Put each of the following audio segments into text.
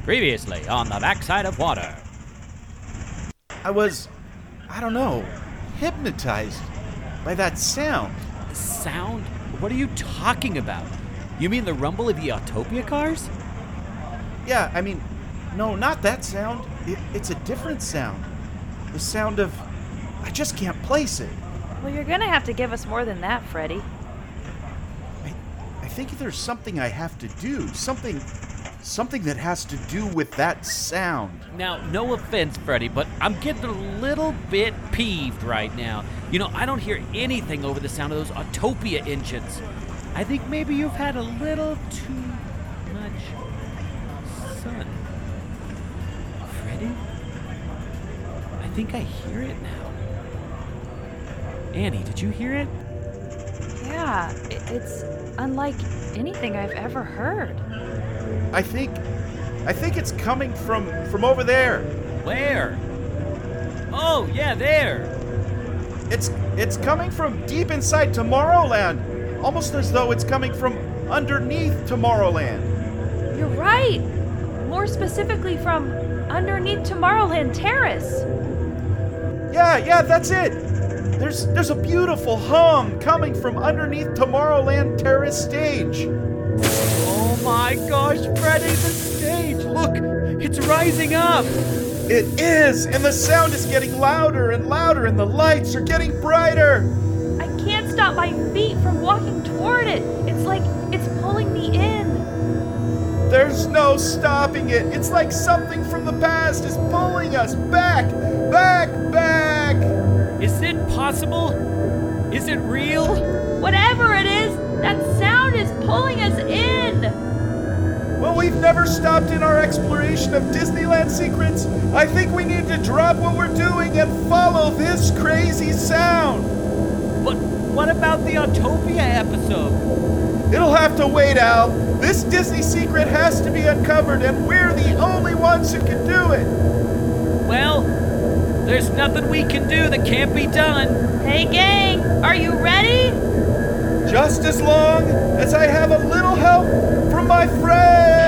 Previously on the backside of water. I don't know, hypnotized by that sound. Sound? What are you talking about? You mean the rumble of the Autopia cars? Yeah, I mean, no, not that sound. It's a different sound. The sound of... I just can't place it. Well, you're gonna have to give us more than that, Freddy. I think there's something I have to do. Something that has to do with that sound. Now, no offense, Freddy, but I'm getting a little bit peeved right now. You know, I don't hear anything over the sound of those Autopia engines. I think maybe you've had a little too much sun. Freddy? I think I hear it now. Annie, did you hear it? Yeah, it's unlike anything I've ever heard. I think it's coming from over there. Where? Oh, yeah, there. It's coming from deep inside Tomorrowland, almost as though it's coming from underneath Tomorrowland. You're right. More specifically from underneath Tomorrowland Terrace. Yeah, that's it. There's a beautiful hum coming from underneath Tomorrowland Terrace stage. Oh my gosh, Freddy, the stage! Look, it's rising up! It is, and the sound is getting louder and louder, and the lights are getting brighter. I can't stop my feet from walking toward it. It's like it's pulling me in. There's no stopping it. It's like something from the past is pulling us back. Is it possible? Is it real? Whatever it is, that sound is pulling us in. Well, we've never stopped in our exploration of Disneyland secrets. I think we need to drop what we're doing and follow this crazy sound. But what about the Autopia episode? It'll have to wait, Al. This Disney secret has to be uncovered, and we're the only ones who can do it. Well, there's nothing we can do that can't be done. Hey, gang, are you ready? Just as long as I have a little help from my friends!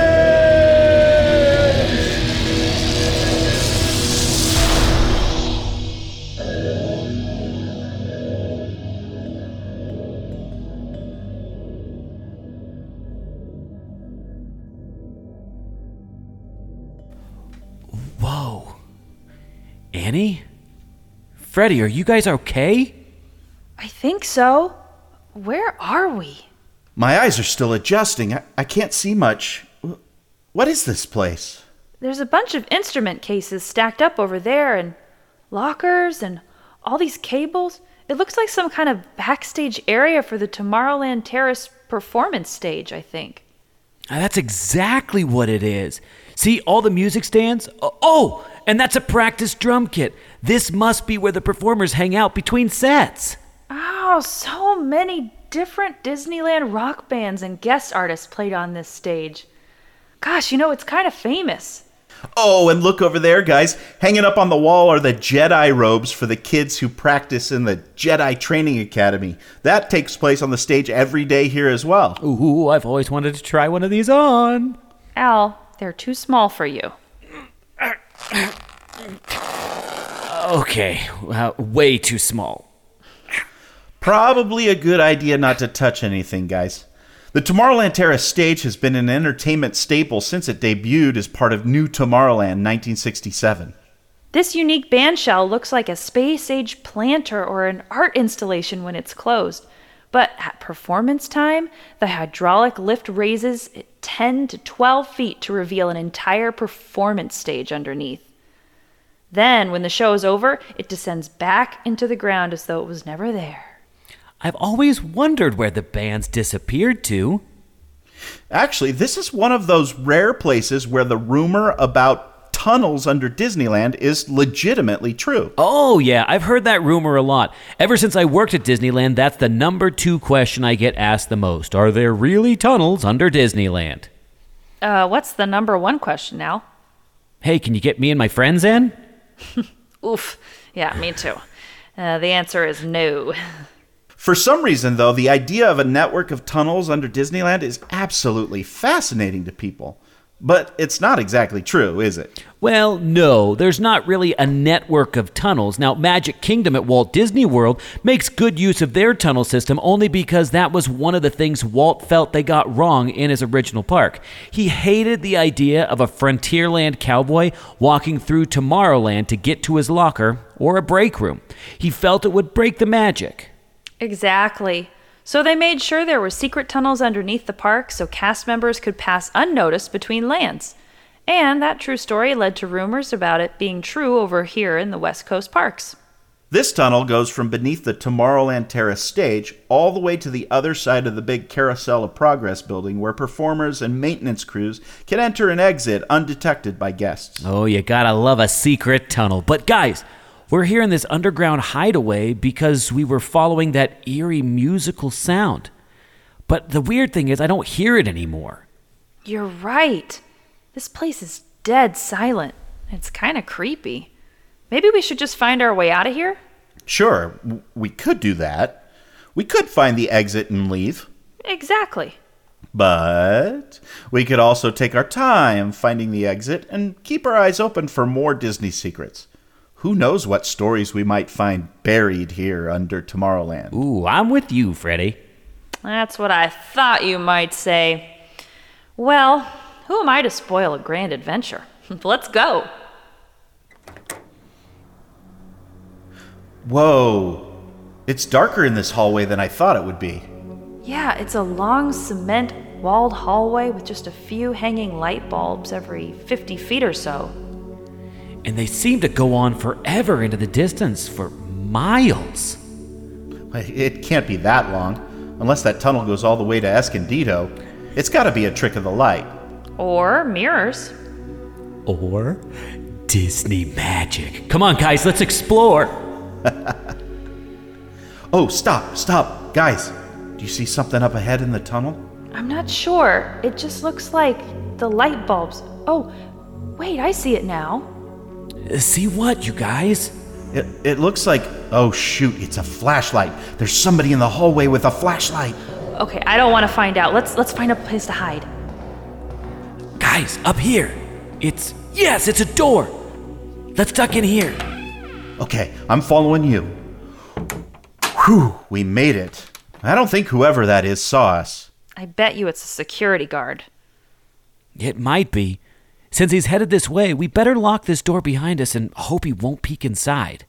Whoa. Annie? Freddy, are you guys okay? I think so. Where are we? My eyes are still adjusting. I can't see much. What is this place? There's a bunch of instrument cases stacked up over there, and lockers, and all these cables. It looks like some kind of backstage area for the Tomorrowland Terrace performance stage, I think. That's exactly what it is. See all the music stands? Oh, and that's a practice drum kit. This must be where the performers hang out between sets. Oh, so many different Disneyland rock bands and guest artists played on this stage. Gosh, it's kind of famous. Oh, and look over there, guys. Hanging up on the wall are the Jedi robes for the kids who practice in the Jedi Training Academy. That takes place on the stage every day here as well. Ooh, I've always wanted to try one of these on. Al, they're too small for you. Okay, way too small. Probably a good idea not to touch anything, guys. The Tomorrowland Terrace stage has been an entertainment staple since it debuted as part of New Tomorrowland 1967. This unique band shell looks like a space-age planter or an art installation when it's closed. But at performance time, the hydraulic lift raises 10 to 12 feet to reveal an entire performance stage underneath. Then, when the show is over, it descends back into the ground as though it was never there. I've always wondered where the bands disappeared to. Actually, this is one of those rare places where the rumor about tunnels under Disneyland is legitimately true. Oh, yeah, I've heard that rumor a lot. Ever since I worked at Disneyland, that's the number 2 question I get asked the most. Are there really tunnels under Disneyland? What's the number 1 question now? Hey, can you get me and my friends in? Oof. Yeah, me too. The answer is no. For some reason, though, the idea of a network of tunnels under Disneyland is absolutely fascinating to people. But it's not exactly true, is it? Well, no, there's not really a network of tunnels. Now, Magic Kingdom at Walt Disney World makes good use of their tunnel system only because that was one of the things Walt felt they got wrong in his original park. He hated the idea of a Frontierland cowboy walking through Tomorrowland to get to his locker or a break room. He felt it would break the magic. Exactly. So they made sure there were secret tunnels underneath the park so cast members could pass unnoticed between lands. And that true story led to rumors about it being true over here in the West Coast parks. This tunnel goes from beneath the Tomorrowland Terrace stage all the way to the other side of the big Carousel of Progress building where performers and maintenance crews can enter and exit undetected by guests. Oh, you gotta love a secret tunnel. But guys, we're here in this underground hideaway because we were following that eerie musical sound. But the weird thing is I don't hear it anymore. You're right. This place is dead silent. It's kind of creepy. Maybe we should just find our way out of here? Sure, we could do that. We could find the exit and leave. Exactly. But we could also take our time finding the exit and keep our eyes open for more Disney secrets. Who knows what stories we might find buried here under Tomorrowland? Ooh, I'm with you, Freddy. That's what I thought you might say. Well, who am I to spoil a grand adventure? Let's go. Whoa. It's darker in this hallway than I thought it would be. Yeah, it's a long cement walled hallway with just a few hanging light bulbs every 50 feet or so. And they seem to go on forever into the distance, for miles. It can't be that long, unless that tunnel goes all the way to Escondido. It's got to be a trick of the light. Or mirrors. Or Disney magic. Come on, guys, let's explore. Oh, stop. Guys, do you see something up ahead in the tunnel? I'm not sure. It just looks like the light bulbs. Oh, wait, I see it now. See what, you guys? It looks like... Oh, shoot, it's a flashlight. There's somebody in the hallway with a flashlight. Okay, I don't want to find out. Let's find a place to hide. Guys, up here. It's a door. Let's duck in here. Okay, I'm following you. Whew, we made it. I don't think whoever that is saw us. I bet you it's a security guard. It might be. Since he's headed this way, we better lock this door behind us and hope he won't peek inside.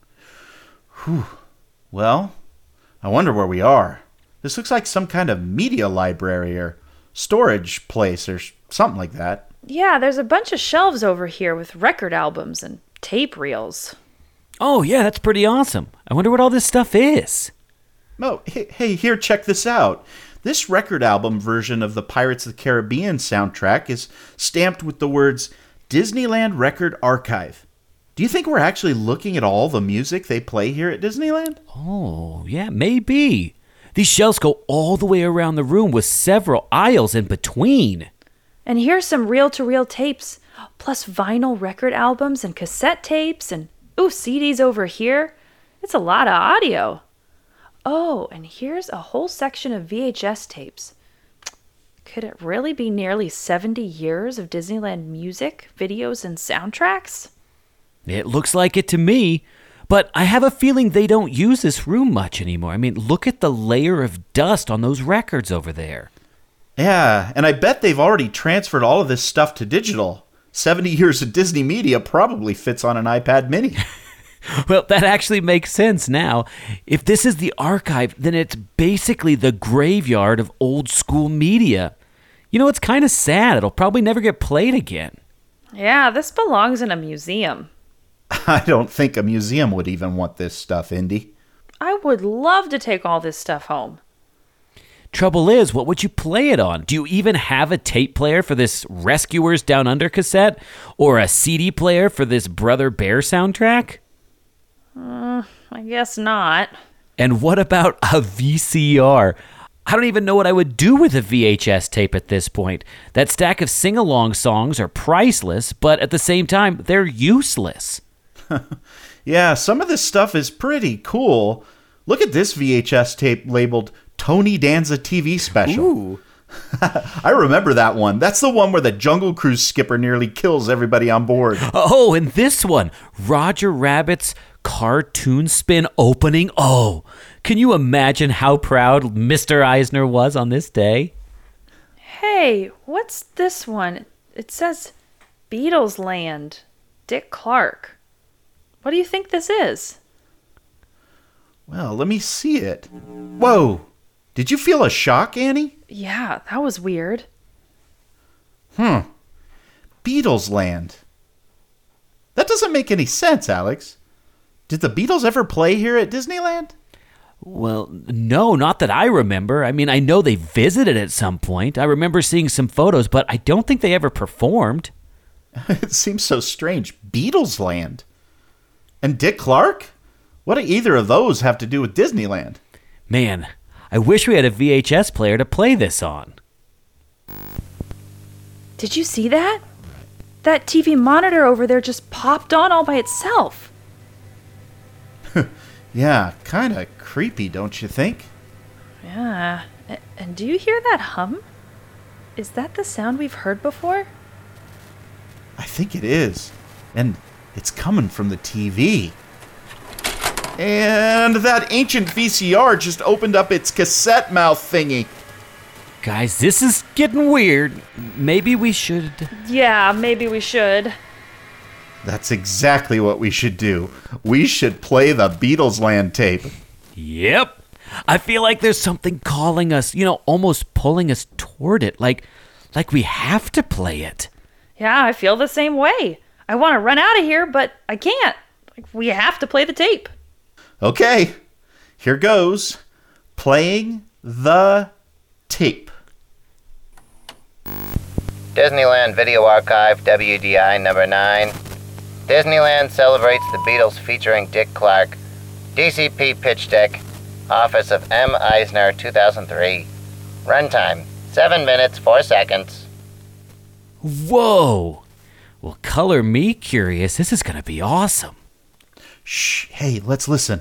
Well, I wonder where we are. This looks like some kind of media library or storage place or something like that. Yeah, there's a bunch of shelves over here with record albums and tape reels. Oh, yeah, that's pretty awesome. I wonder what all this stuff is. Oh, hey, here, check this out. This record album version of the Pirates of the Caribbean soundtrack is stamped with the words Disneyland Record Archive. Do you think we're actually looking at all the music they play here at Disneyland? Oh, yeah, maybe. These shelves go all the way around the room with several aisles in between. And here's some reel-to-reel tapes, plus vinyl record albums and cassette tapes and, CDs over here. It's a lot of audio. Oh, and here's a whole section of VHS tapes. Could it really be nearly 70 years of Disneyland music, videos, and soundtracks? It looks like it to me, but I have a feeling they don't use this room much anymore. I mean, look at the layer of dust on those records over there. Yeah, and I bet they've already transferred all of this stuff to digital. 70 years of Disney media probably fits on an iPad mini. Well, that actually makes sense now. If this is the archive, then it's basically the graveyard of old school media. You know, it's kind of sad. It'll probably never get played again. Yeah, this belongs in a museum. I don't think a museum would even want this stuff, Indy. I would love to take all this stuff home. Trouble is, what would you play it on? Do you even have a tape player for this Rescuers Down Under cassette? Or a CD player for this Brother Bear soundtrack? I guess not. And what about a VCR? I don't even know what I would do with a VHS tape at this point. That stack of sing-along songs are priceless, but at the same time, they're useless. Yeah, some of this stuff is pretty cool. Look at this VHS tape labeled Tony Danza TV Special. Ooh. I remember that one. That's the one where the Jungle Cruise skipper nearly kills everybody on board. Oh, and this one, Roger Rabbit's cartoon spin opening. Oh, can you imagine how proud Mr. Eisner was on this day? Hey, what's this one? It says Beatles Land, Dick Clark. What do you think this is? Well, let me see it. Whoa. Did you feel a shock, Annie? Yeah, that was weird. Beatles Land. That doesn't make any sense, Alex. Did the Beatles ever play here at Disneyland? Well, no, not that I remember. I mean, I know they visited at some point. I remember seeing some photos, but I don't think they ever performed. It seems so strange. Beatles Land. And Dick Clark? What do either of those have to do with Disneyland? Man, I wish we had a VHS player to play this on. Did you see that? That TV monitor over there just popped on all by itself. Yeah, kind of creepy, don't you think? Yeah. And do you hear that hum? Is that the sound we've heard before? I think it is. And it's coming from the TV. And that ancient VCR just opened up its cassette mouth thingy. Guys, this is getting weird. Maybe we should... Yeah, maybe we should. That's exactly what we should do. We should play the Beatles Land tape. Yep. I feel like there's something calling us, almost pulling us toward it. Like we have to play it. Yeah, I feel the same way. I want to run out of here, but I can't. We have to play the tape. Okay, here goes. Playing the tape. Disneyland Video Archive, WDI number 9. Disneyland celebrates the Beatles featuring Dick Clark. DCP pitch deck. Office of M. Eisner, 2003. Runtime, 7 minutes, 4 seconds. Whoa. Well, color me curious. This is going to be awesome. Shh, hey, let's listen.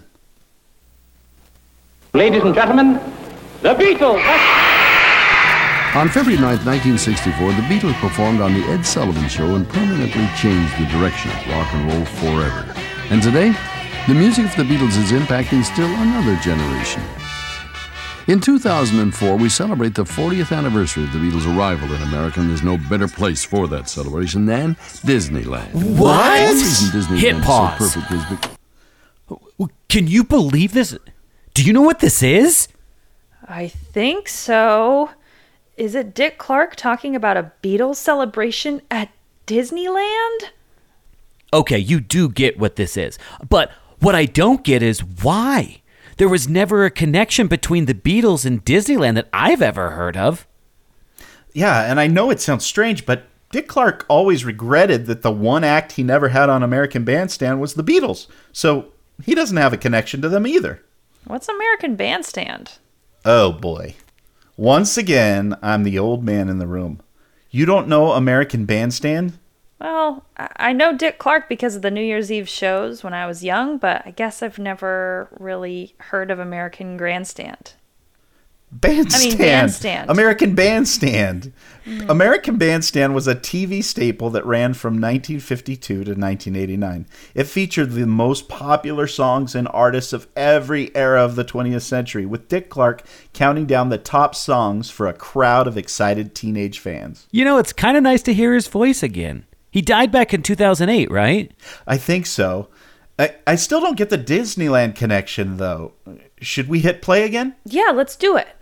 Ladies and gentlemen, the Beatles. On February 9, 1964, the Beatles performed on The Ed Sullivan Show and permanently changed the direction of rock and roll forever. And today, the music of the Beatles is impacting still another generation. In 2004, we celebrate the 40th anniversary of the Beatles' arrival in America, and there's no better place for that celebration than Disneyland. What? One reason Disneyland Hit pause. is so perfect is Can you believe this? Do you know what this is? I think so. Is it Dick Clark talking about a Beatles celebration at Disneyland? Okay, you do get what this is. But what I don't get is why. There was never a connection between the Beatles and Disneyland that I've ever heard of. Yeah, and I know it sounds strange, but Dick Clark always regretted that the one act he never had on American Bandstand was the Beatles. So he doesn't have a connection to them either. What's American Bandstand? Oh boy. Once again, I'm the old man in the room. You don't know American Bandstand? Well, I know Dick Clark because of the New Year's Eve shows when I was young, but I guess I've never really heard of American Grandstand. Bandstand. American Bandstand. American Bandstand was a TV staple that ran from 1952 to 1989. It featured the most popular songs and artists of every era of the 20th century, with Dick Clark counting down the top songs for a crowd of excited teenage fans. It's kind of nice to hear his voice again. He died back in 2008, right? I think so. I still don't get the Disneyland connection, though. Should we hit play again? Yeah, let's do it.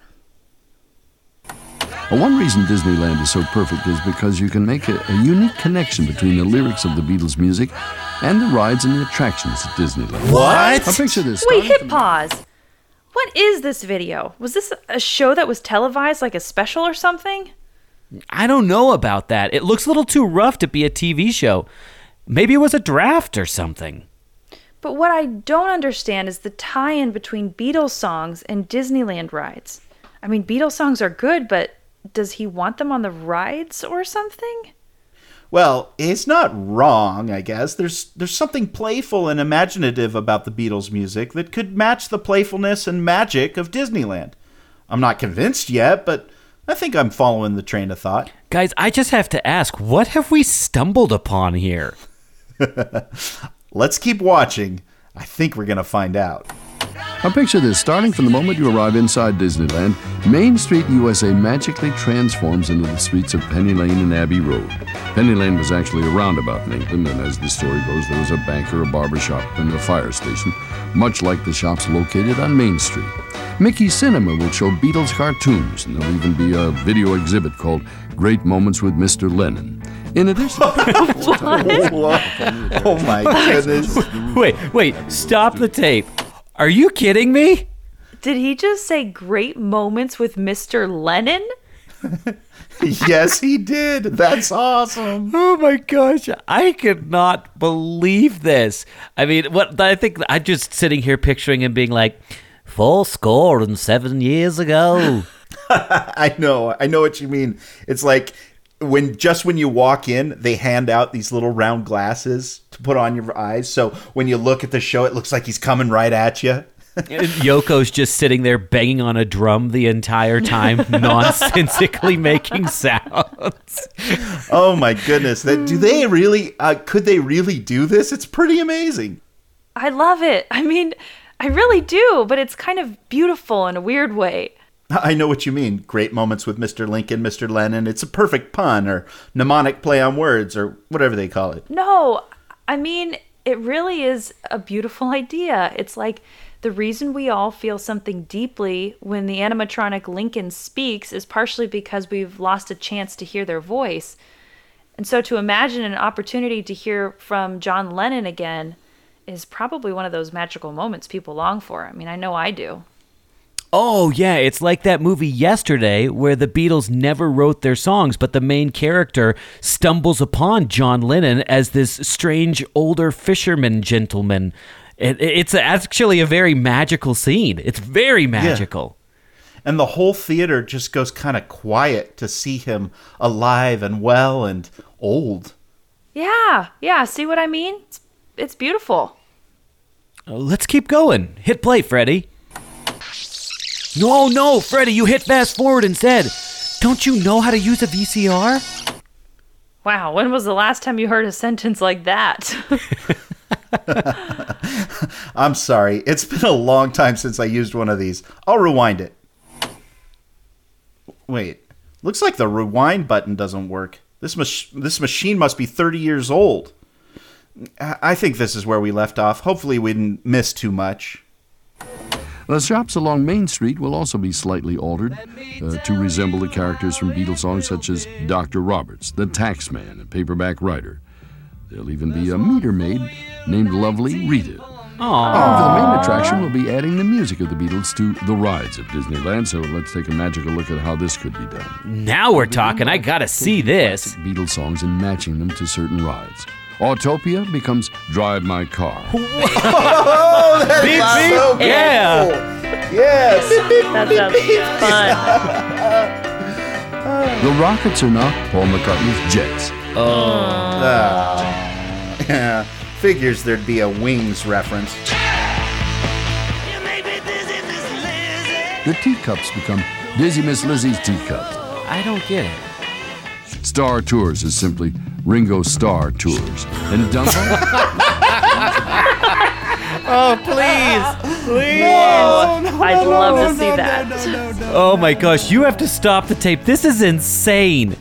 One reason Disneyland is so perfect is because you can make a unique connection between the lyrics of the Beatles' music and the rides and the attractions at Disneyland. What? Now picture this. Wait, hit pause. What is this video? Was this a show that was televised, like a special or something? I don't know about that. It looks a little too rough to be a TV show. Maybe it was a draft or something. But what I don't understand is the tie-in between Beatles songs and Disneyland rides. I mean, Beatles songs are good, but does he want them on the rides or something? Well, it's not wrong, I guess. There's something playful and imaginative about the Beatles' music that could match the playfulness and magic of Disneyland. I'm not convinced yet, but I think I'm following the train of thought. Guys, I just have to ask, what have we stumbled upon here? Let's keep watching. I think we're going to find out. Now picture this. Starting from the moment you arrive inside Disneyland, Main Street, USA magically transforms into the streets of Penny Lane and Abbey Road. Penny Lane was actually a roundabout in England, and as the story goes, there was a banker, a barber shop, and a fire station, much like the shops located on Main Street. Mickey Cinema will show Beatles cartoons, and there'll even be a video exhibit called Great Moments with Mr. Lennon. In addition Oh my goodness. Wait, stop the tape. Are you kidding me? Did he just say great moments with Mr. Lennon? Yes, he did. That's awesome. Oh my gosh, I could not believe this. I mean, what I think I'm just sitting here picturing him being like, 7 years ago. I know what you mean. It's like when you walk in, they hand out these little round glasses to put on your eyes. So when you look at the show, it looks like he's coming right at you. Yoko's just sitting there banging on a drum the entire time, nonsensically making sounds. Oh my goodness. Do they really, could they really do this? It's pretty amazing. I love it. I mean, I really do, but it's kind of beautiful in a weird way. I know what you mean. Great moments with Mr. Lincoln, Mr. Lennon. It's a perfect pun or mnemonic play on words or whatever they call it. No, I mean, it really is a beautiful idea. It's like the reason we all feel something deeply when the animatronic Lincoln speaks is partially because we've lost a chance to hear their voice. And so to imagine an opportunity to hear from John Lennon again is probably one of those magical moments people long for. I mean, I know I do. Oh, yeah, it's like that movie Yesterday where the Beatles never wrote their songs, but the main character stumbles upon John Lennon as this strange older fisherman gentleman. It's actually a very magical scene. It's very magical. Yeah. And the whole theater just goes kind of quiet to see him alive and well and old. Yeah, see what I mean? It's beautiful. Let's keep going. Hit play, Freddie. No, Freddie, you hit fast forward instead. Don't you know how to use a VCR? Wow, when was the last time you heard a sentence like that? I'm sorry. It's been a long time since I used one of these. I'll rewind it. Wait. Looks like the rewind button doesn't work. This machine must be 30 years old. I think this is where we left off. Hopefully we didn't miss too much. The shops along Main Street will also be slightly altered to resemble the characters from Beatles songs such as Dr. Roberts, the Taxman, and Paperback Writer. There'll even be a meter maid named Lovely Rita. However, the main attraction will be adding the music of the Beatles to the rides at Disneyland, so let's take a magical look at how this could be done. Now we're talking. I gotta see this. Classic Beatles songs and matching them to certain rides. Autopia becomes Drive My Car. Oh, that's Beep, so beep. Yeah. cool. Yes. That sounds fun. The Rockets are now Paul McCartney's Jets. Yeah. Figures there'd be a Wings reference. The Teacups become Dizzy Miss Lizzie's Teacup. I don't get it. Star Tours is simply Ringo Starr Tours. And Dumbo? Oh, please. I'd love to see that. Oh my gosh, you have to stop the tape. This is insane.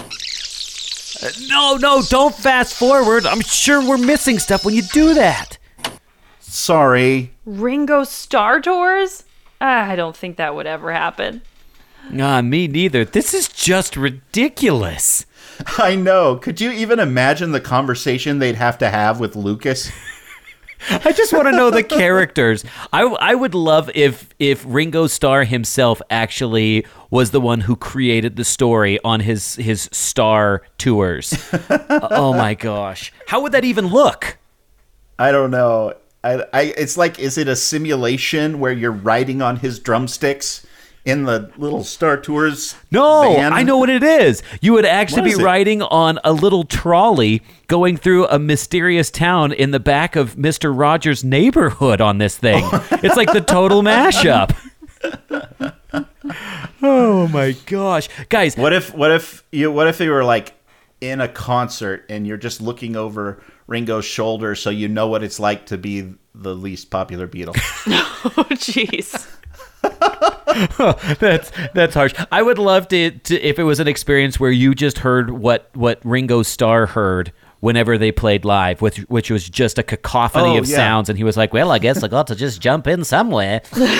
No, don't fast forward. I'm sure we're missing stuff when you do that. Sorry. Ringo Starr Tours? I don't think that would ever happen. Me neither. This is just ridiculous. I know. Could you even imagine the conversation they'd have to have with Lucas? I just want to know the characters. I would love if Ringo Starr himself actually was the one who created the story on his Star Tours. Oh my gosh. How would that even look? I don't know. It's like, is it a simulation where you're riding on his drumsticks in the little Star Tours van? I know what it is. You would actually be riding on a little trolley going through a mysterious town in the back of Mr. Rogers' neighborhood on this thing. It's like the total mashup. Oh my gosh, guys! What if you were like in a concert and you're just looking over Ringo's shoulder, so you know what it's like to be the least popular Beatle? Oh, jeez. That's harsh. I would love to if it was an experience where you just heard what Ringo Starr heard whenever they played live, which was just a cacophony of sounds, and he was like, well, I guess I got to just jump in somewhere.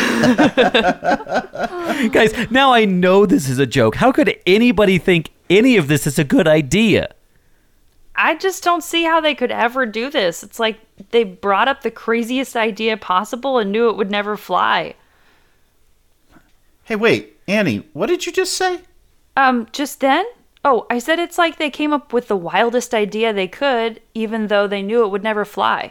Guys, now I know this is a joke. How could anybody think any of this is a good idea? I just don't see how they could ever do this. It's like they brought up the craziest idea possible and knew it would never fly. Hey, wait, Annie, what did you just say? Just then? Oh, I said it's like they came up with the wildest idea they could, even though they knew it would never fly.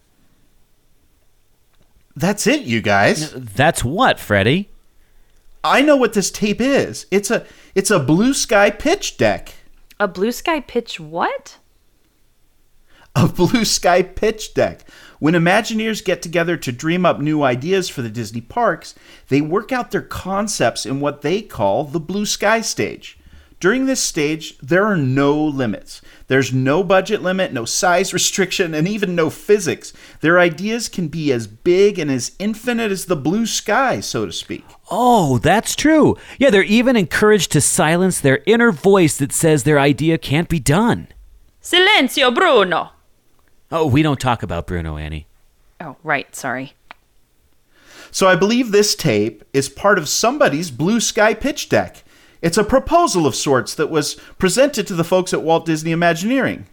That's it, you guys. That's what, Freddie? I know what this tape is. It's a Blue Sky pitch deck. A Blue Sky pitch what? A Blue Sky pitch deck. When Imagineers get together to dream up new ideas for the Disney parks, they work out their concepts in what they call the Blue Sky stage. During this stage, there are no limits. There's no budget limit, no size restriction, and even no physics. Their ideas can be as big and as infinite as the blue sky, so to speak. Oh, that's true. Yeah, they're even encouraged to silence their inner voice that says their idea can't be done. Silenzio, Bruno! Oh, we don't talk about Bruno, Annie. Oh, right, sorry. So I believe this tape is part of somebody's Blue Sky pitch deck. It's a proposal of sorts that was presented to the folks at Walt Disney Imagineering.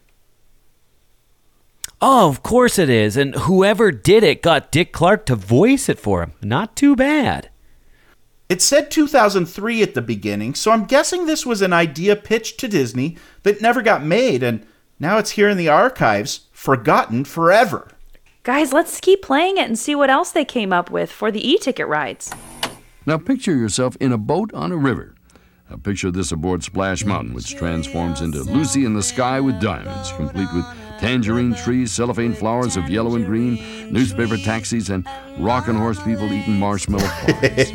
Oh, of course it is. And whoever did it got Dick Clark to voice it for him. Not too bad. It said 2003 at the beginning, so I'm guessing this was an idea pitched to Disney that never got made, and now it's here in the archives, forgotten forever. Guys, let's keep playing it and see what else they came up with for the e-ticket rides. Now picture yourself in a boat on a river. Now picture this aboard Splash Mountain, which transforms into Lucy in the Sky with Diamonds, complete with tangerine trees, cellophane flowers of yellow and green, newspaper taxis, and rockin' horse people eating marshmallow pies.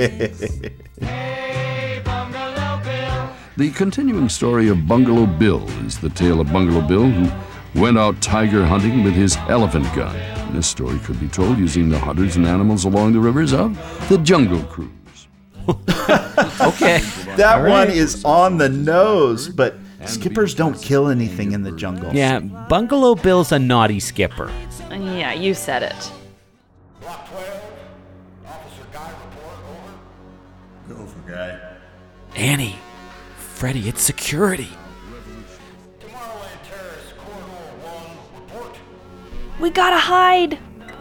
The continuing story of Bungalow Bill is the tale of Bungalow Bill, who went out tiger hunting with his elephant gun. And this story could be told using the hunters and animals along the rivers of the Jungle Cruise. Okay. That one is on the nose, but skippers don't kill anything in the jungle. Yeah, Bungalow Bill's a naughty skipper. Yeah, you said it. Block 12, Officer Guy report, over. Go for Guy. Annie, Freddie, it's security. Tomorrowland Terrace, Corridor 1, report. We gotta hide!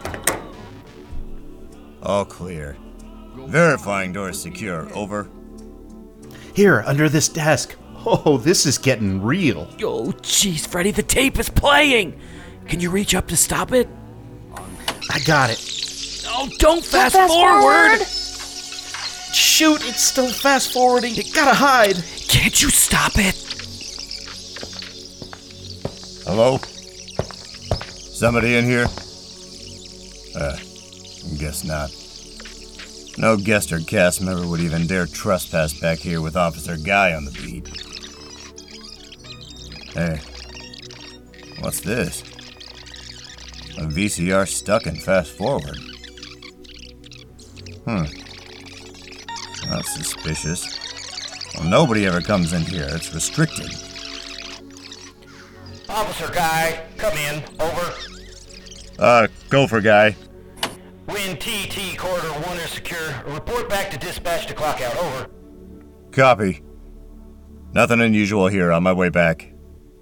All clear. Verifying doors secure. Over. Here, under this desk. Oh, this is getting real. Oh, jeez, Freddie, the tape is playing. Can you reach up to stop it? I got it. Oh, don't fast forward. Shoot, it's still fast forwarding. You gotta hide. Can't you stop it? Hello? Somebody in here? Guess not. No guest or cast member would even dare trespass back here with Officer Guy on the beat. Hey, what's this? A VCR stuck in fast forward. That's suspicious. Well, nobody ever comes in here. It's restricted. Officer Guy, come in, over. Gopher Guy. When TT Corridor 1 is secure, report back to dispatch to clock out, over. Copy. Nothing unusual here. On my way back.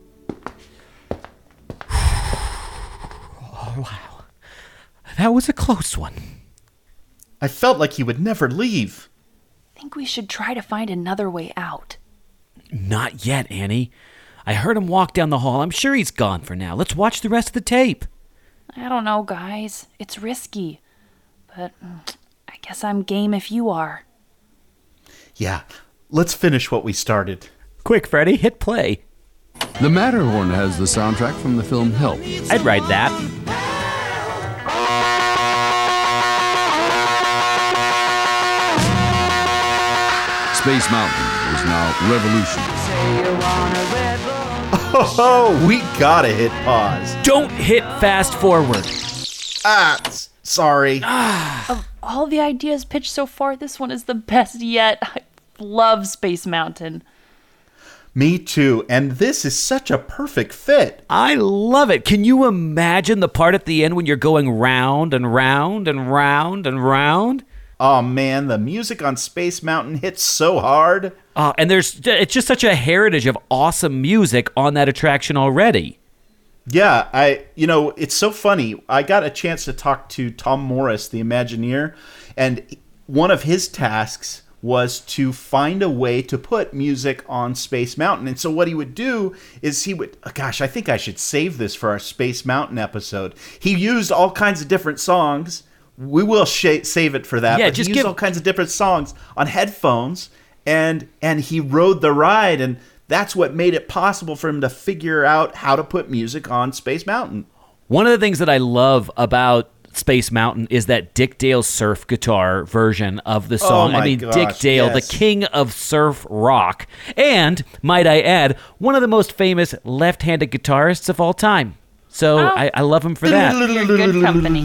Oh, wow. That was a close one. I felt like he would never leave. I think we should try to find another way out. Not yet, Annie. I heard him walk down the hall. I'm sure he's gone for now. Let's watch the rest of the tape. I don't know, guys. It's risky. But I guess I'm game if you are. Yeah, let's finish what we started. Quick, Freddie, hit play. The Matterhorn has the soundtrack from the film Help. I'd ride that. Space Mountain was now revolutionary. Oh, we gotta hit pause. Don't hit fast forward. Sorry. Of all the ideas pitched so far, this one is the best yet. I love Space Mountain. Me too. And this is such a perfect fit. I love it. Can you imagine the part at the end when you're going round and round and round and round? Oh man, the music on Space Mountain hits so hard. And it's just such a heritage of awesome music on that attraction already. Yeah, it's so funny. I got a chance to talk to Tom Morris, the Imagineer, and one of his tasks was to find a way to put music on Space Mountain. And so what he would do is I think I should save this for our Space Mountain episode. He used all kinds of different songs. We will save it for that. Yeah, but he used all kinds of different songs on headphones, and he rode the ride, and that's what made it possible for him to figure out how to put music on Space Mountain. One of the things that I love about Space Mountain is that Dick Dale surf guitar version of the song. Dick Dale, yes. The king of surf rock. And, might I add, one of the most famous left-handed guitarists of all time. So I love him for that. You're good company.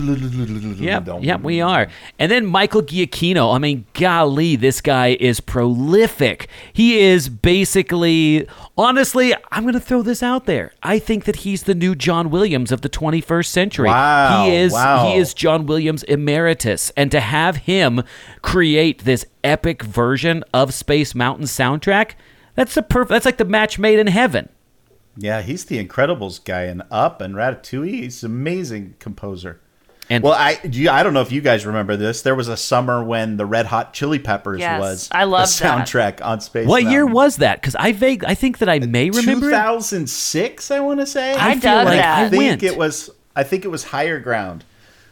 Yep, we are. And then Michael Giacchino. I mean, golly, this guy is prolific. He is basically, honestly, I'm going to throw this out there. I think that he's the new John Williams of the 21st century. Wow, He wow. is John Williams emeritus. And to have him create this epic version of Space Mountain soundtrack, that's like the match made in heaven. Yeah, he's the Incredibles guy in Up and Ratatouille. He's an amazing composer. And well, I don't know if you guys remember this. There was a summer when the Red Hot Chili Peppers was I love the soundtrack on Space what Mountain. year was that? Because I think that I may remember 2006, I want to say. I dug that. I think it was Higher Ground.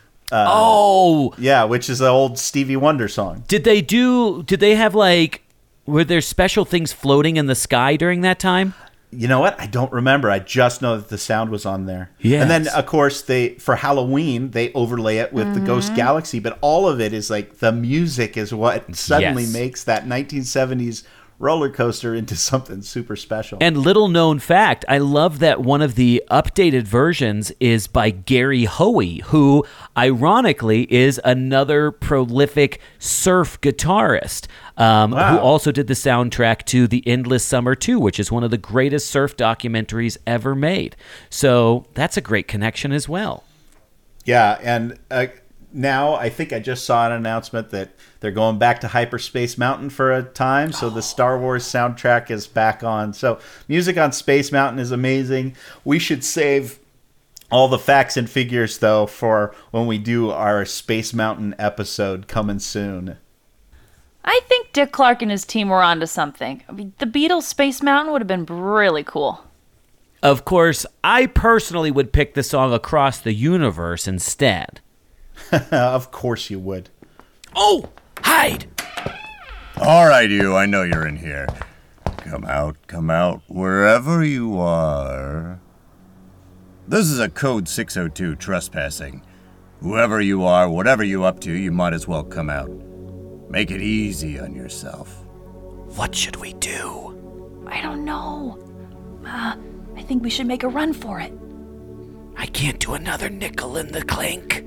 Yeah, which is an old Stevie Wonder song. Did they have were there special things floating in the sky during that time? You know what? I don't remember. I just know that the sound was on there. Yes. And then, of course, for Halloween, they overlay it with the Ghost Galaxy. But all of it is the music is what suddenly makes that 1970s roller coaster into something super special. And little known fact, I love that one of the updated versions is by Gary Hoey, who ironically is another prolific surf guitarist, who also did the soundtrack to The Endless Summer 2, which is one of the greatest surf documentaries ever made. So that's a great connection as well. Yeah, and now I think I just saw an announcement that they're going back to Hyperspace Mountain for a time, so the Star Wars soundtrack is back on. So music on Space Mountain is amazing. We should save all the facts and figures, though, for when we do our Space Mountain episode coming soon. I think Dick Clark and his team were onto something. I mean, the Beatles' Space Mountain would have been really cool. Of course, I personally would pick the song Across the Universe instead. Of course you would. Oh, hide! All right, you. I know you're in here. Come out, wherever you are. This is a code 602 trespassing. Whoever you are, whatever you up to, you might as well come out. Make it easy on yourself. What should we do? I don't know. I think we should make a run for it. I can't do another nickel in the clink.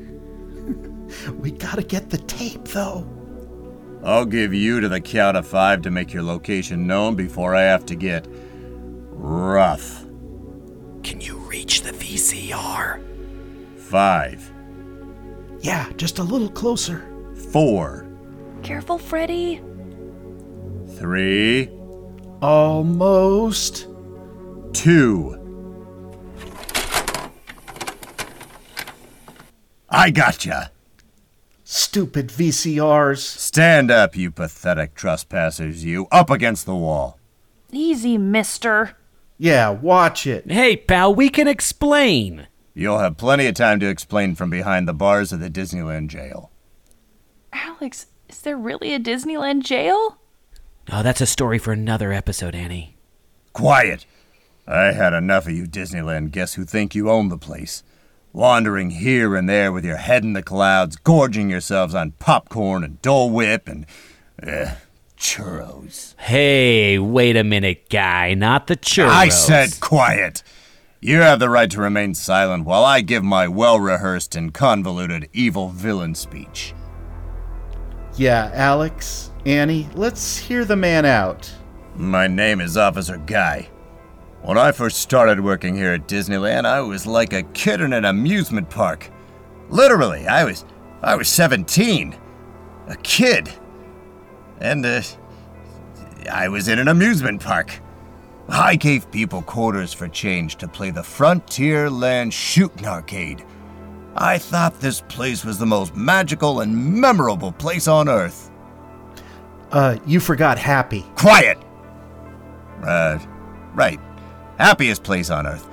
We gotta get the tape, though. I'll give you to the count of 5 to make your location known before I have to get rough. Can you reach the VCR? 5. Yeah, just a little closer. 4. Careful, Freddy. 3. Almost. 2. I gotcha. Stupid VCRs. Stand up, you pathetic trespassers, you. Up against the wall. Easy, mister. Yeah, watch it. Hey, pal, we can explain. You'll have plenty of time to explain from behind the bars of the Disneyland jail. Alex, is there really a Disneyland jail? Oh, that's a story for another episode, Annie. Quiet! I had enough of you Disneyland guests who think you own the place. Wandering here and there with your head in the clouds, gorging yourselves on popcorn and Dole Whip and churros. Hey, wait a minute, guy. Not the churros. I said quiet. You have the right to remain silent while I give my well-rehearsed and convoluted evil villain speech. Yeah, Alex, Annie, let's hear the man out. My name is Officer Guy. When I first started working here at Disneyland, I was like a kid in an amusement park. Literally, I was 17. A kid. And, I was in an amusement park. I gave people quarters for change to play the Frontierland Shooting Arcade. I thought this place was the most magical and memorable place on Earth. You forgot Happy. Quiet! Right. Happiest place on Earth.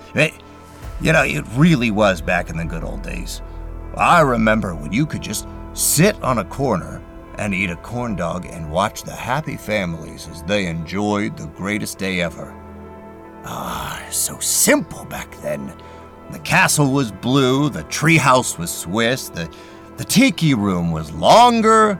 It really was back in the good old days. I remember when you could just sit on a corner and eat a corn dog and watch the happy families as they enjoyed the greatest day ever. So simple back then. The castle was blue, the treehouse was Swiss, the tiki room was longer,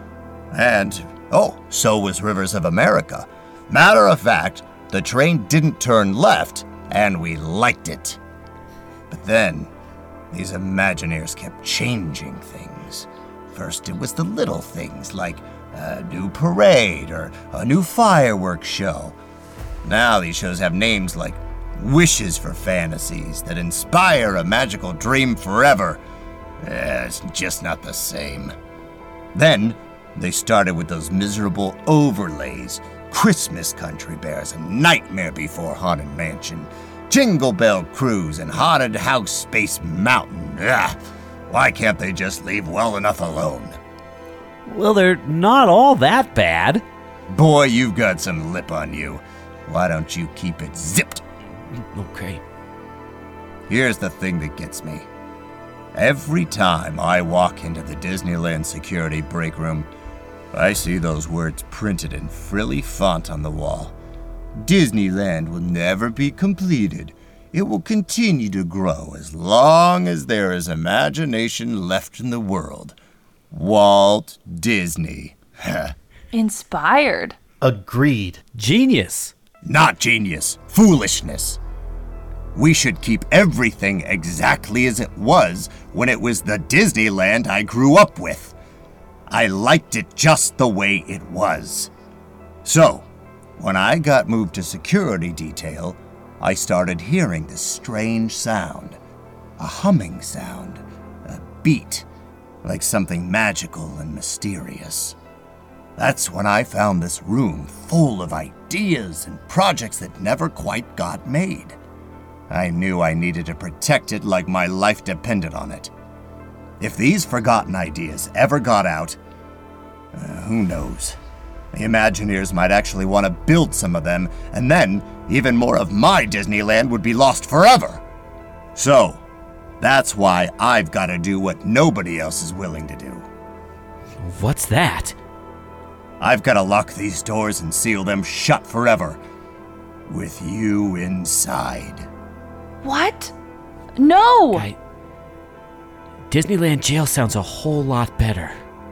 and, so was Rivers of America. Matter of fact, the train didn't turn left, and we liked it. But then, these Imagineers kept changing things. First, it was the little things, like a new parade or a new fireworks show. Now these shows have names like Wishes for Fantasies that inspire a magical dream forever. It's just not the same. Then, they started with those miserable overlays. Christmas Country Bears and Nightmare Before Haunted Mansion, Jingle Bell Cruise and Haunted House Space Mountain. Why can't they just leave well enough alone? Well, they're not all that bad. Boy, you've got some lip on you. Why don't you keep it zipped? Okay. Here's the thing that gets me. Every time I walk into the Disneyland security break room, I see those words printed in frilly font on the wall. Disneyland will never be completed. It will continue to grow as long as there is imagination left in the world. Walt Disney. Inspired. Agreed. Genius. Not genius. Foolishness. We should keep everything exactly as it was when it was the Disneyland I grew up with. I liked it just the way it was. So, when I got moved to security detail, I started hearing this strange sound. A humming sound. A beat. Like something magical and mysterious. That's when I found this room full of ideas and projects that never quite got made. I knew I needed to protect it like my life depended on it. If these forgotten ideas ever got out, who knows? The Imagineers might actually want to build some of them, and then even more of my Disneyland would be lost forever. So, that's why I've got to do what nobody else is willing to do. What's that? I've got to lock these doors and seal them shut forever. With you inside. What? No! Disneyland jail sounds a whole lot better.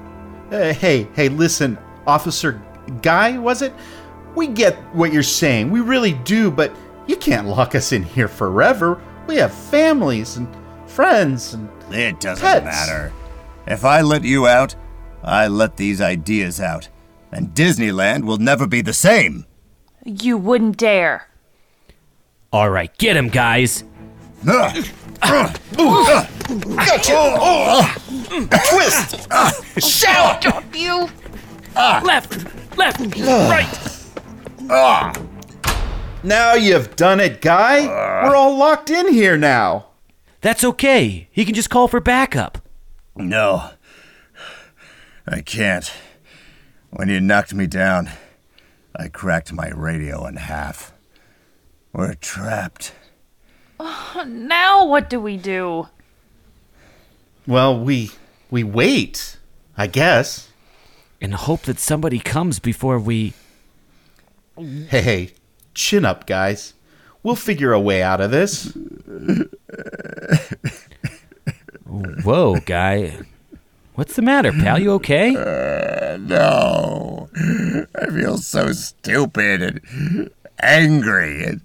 Hey, listen, Officer Guy, was it? We get what you're saying, we really do, but you can't lock us in here forever. We have families and friends and It doesn't pets. matter. If I let you out, I let these ideas out. And Disneyland will never be the same. You wouldn't dare. All right, get him, guys. Gotcha! Twist! Shout! You! Left, right. Now you've done it, Guy. We're all locked in here now. That's okay. He can just call for backup. No, I can't. When you knocked me down, I cracked my radio in half. We're trapped. Now what do we do? Well, we wait, I guess. And hope that somebody comes before we... Hey, chin up, guys. We'll figure a way out of this. Whoa, Guy. What's the matter, pal? You okay? No. I feel so stupid and angry. And,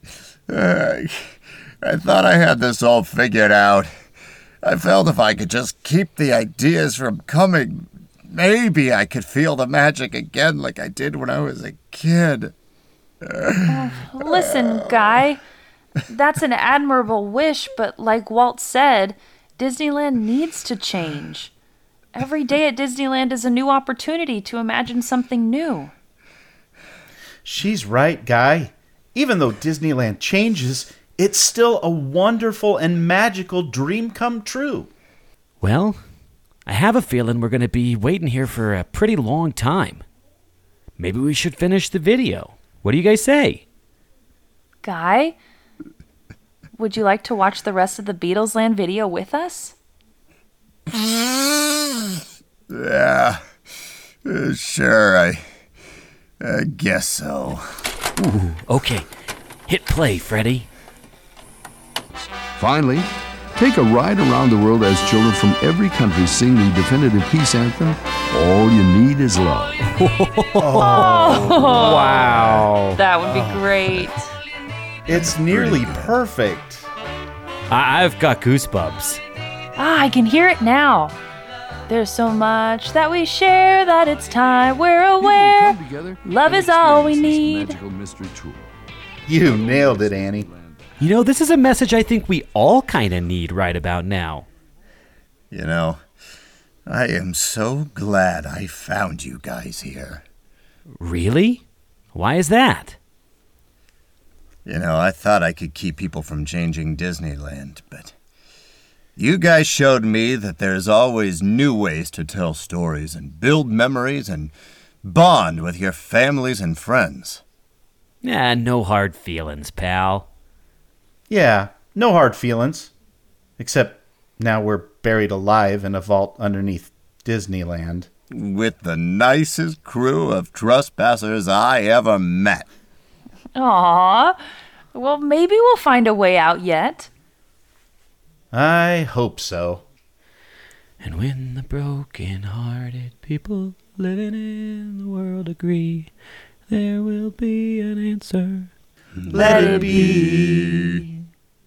I thought I had this all figured out. I felt if I could just keep the ideas from coming, maybe I could feel the magic again like I did when I was a kid. Listen, Guy, that's an admirable wish, but like Walt said, Disneyland needs to change. Every day at Disneyland is a new opportunity to imagine something new. She's right, Guy. Even though Disneyland changes, it's still a wonderful and magical dream come true. Well, I have a feeling we're going to be waiting here for a pretty long time. Maybe we should finish the video. What do you guys say? Guy, would you like to watch the rest of the Beatles Land video with us? Yeah, sure, I guess so. Ooh, okay. Hit play, Freddie. Finally, take a ride around the world as children from every country sing the definitive peace anthem, All You Need Is Love. Wow. That would be great. It's nearly perfect. I've got goosebumps. I can hear it now. There's so much that we share that it's time we're aware. People come together Love and is all we experience this need. Magical mystery tour. You nailed it, Annie. You know, this is a message I think we all kind of need right about now. You know, I am so glad I found you guys here. Really? Why is that? You know, I thought I could keep people from changing Disneyland, but you guys showed me that there's always new ways to tell stories and build memories and bond with your families and friends. No hard feelings, pal. Yeah, no hard feelings. Except now we're buried alive in a vault underneath Disneyland. With the nicest crew of trespassers I ever met. Aw. Well, maybe we'll find a way out yet. I hope so. And when the broken-hearted people living in the world agree, there will be an answer. Let it be.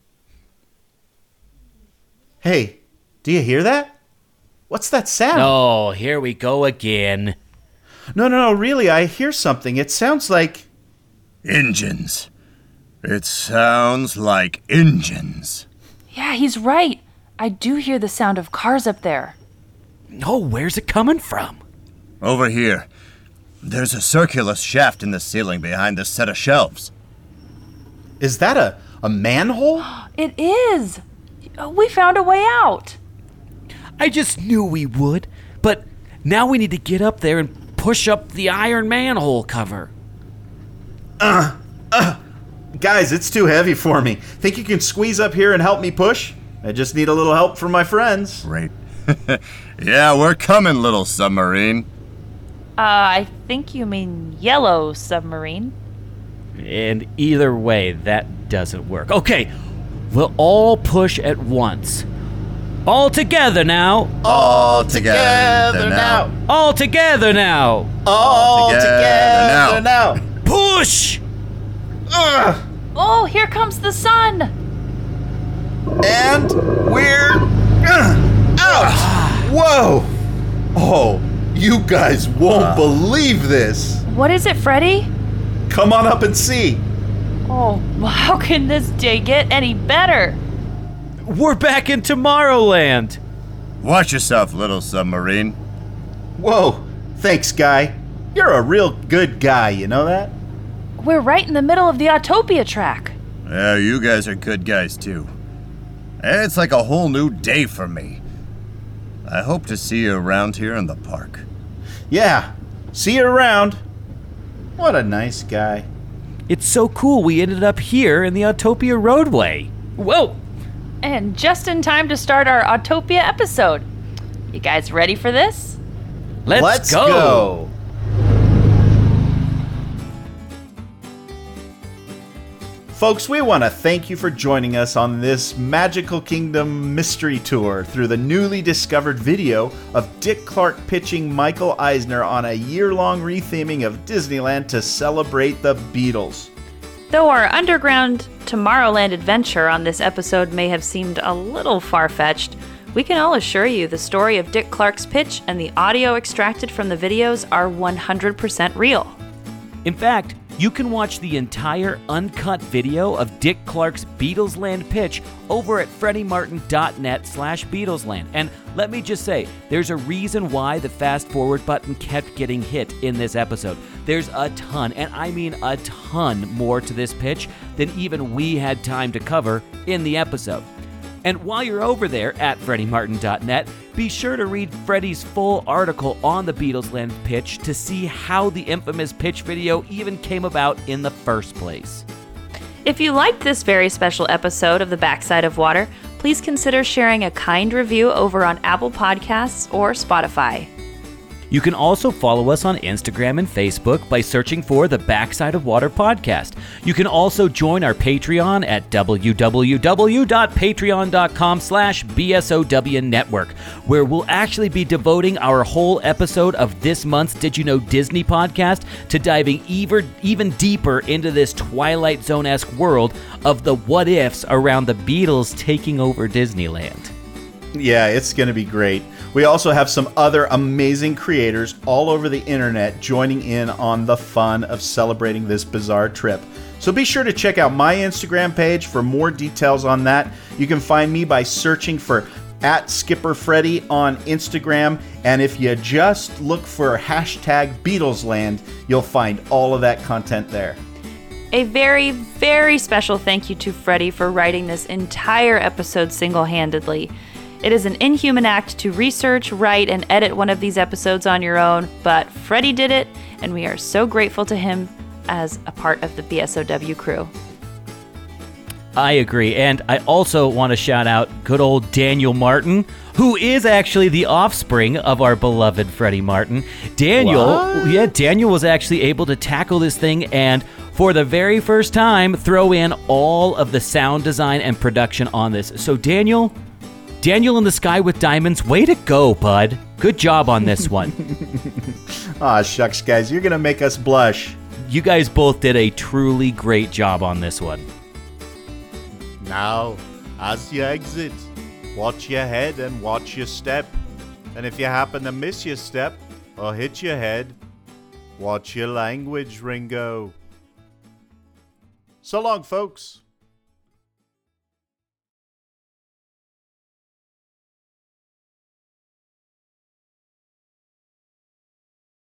Hey, do you hear that? What's that sound? Oh, here we go again. No, really, I hear something. It sounds like... Engines. It sounds like engines. Yeah, he's right. I do hear the sound of cars up there. Oh, where's it coming from? Over here. There's a circular shaft in the ceiling behind this set of shelves. Is that a manhole? It is. We found a way out. I just knew we would, but now we need to get up there and push up the iron manhole cover. Guys, it's too heavy for me. Think you can squeeze up here and help me push? I just need a little help from my friends. Great. Yeah, we're coming, little submarine. I think you mean yellow submarine. And either way, that doesn't work. Okay, we'll all push at once. All together now. All together now. All together now. All together together now. Push! Oh, here comes the sun. And we're out. Whoa. Oh, you guys won't believe this. What is it, Freddie? Come on up and see. Oh, how can this day get any better? We're back in Tomorrowland. Watch yourself, little submarine. Whoa, thanks, Guy. You're a real good guy, you know that? We're right in the middle of the Autopia track. Yeah, you guys are good guys, too. It's like a whole new day for me. I hope to see you around here in the park. Yeah, see you around. What a nice guy. It's so cool we ended up here in the Autopia roadway. Whoa! And just in time to start our Autopia episode. You guys ready for this? Let's go. Folks, we want to thank you for joining us on this Magical Kingdom mystery tour through the newly discovered video of Dick Clark pitching Michael Eisner on a year-long retheming of Disneyland to celebrate the Beatles. Though our underground Tomorrowland adventure on this episode may have seemed a little far-fetched, we can all assure you the story of Dick Clark's pitch and the audio extracted from the videos are 100% real. In fact, you can watch the entire uncut video of Dick Clark's Beatlesland pitch over at freddiemartin.net/Beatlesland. And let me just say, there's a reason why the fast forward button kept getting hit in this episode. There's a ton, and I mean a ton more to this pitch than even we had time to cover in the episode. And while you're over there at freddiemartin.net, be sure to read Freddie's full article on the Beatlesland pitch to see how the infamous pitch video even came about in the first place. If you liked this very special episode of The Backside of Water, please consider sharing a kind review over on Apple Podcasts or Spotify. You can also follow us on Instagram and Facebook by searching for the Backside of Water podcast. You can also join our Patreon at www.patreon.com/BSOW Network, where we'll actually be devoting our whole episode of this month's Did You Know Disney podcast to diving even deeper into this Twilight Zone-esque world of the what-ifs around the Beatles taking over Disneyland. Yeah, it's going to be great. We also have some other amazing creators all over the internet joining in on the fun of celebrating this bizarre trip. So be sure to check out my Instagram page for more details on that. You can find me by searching for @SkipperFreddy on Instagram. And if you just look for #BeatlesLand, you'll find all of that content there. A very, very special thank you to Freddie for writing this entire episode single-handedly. It is an inhuman act to research, write, and edit one of these episodes on your own, but Freddie did it, and we are so grateful to him as a part of the BSOW crew. I agree, and I also want to shout out good old Daniel Martin, who is actually the offspring of our beloved Freddie Martin. Daniel was actually able to tackle this thing and, for the very first time, throw in all of the sound design and production on this. So Daniel in the Sky with Diamonds, way to go, bud. Good job on this one. Aw, shucks, guys, you're going to make us blush. You guys both did a truly great job on this one. Now, as you exit, watch your head and watch your step. And if you happen to miss your step or hit your head, watch your language, Ringo. So long, folks.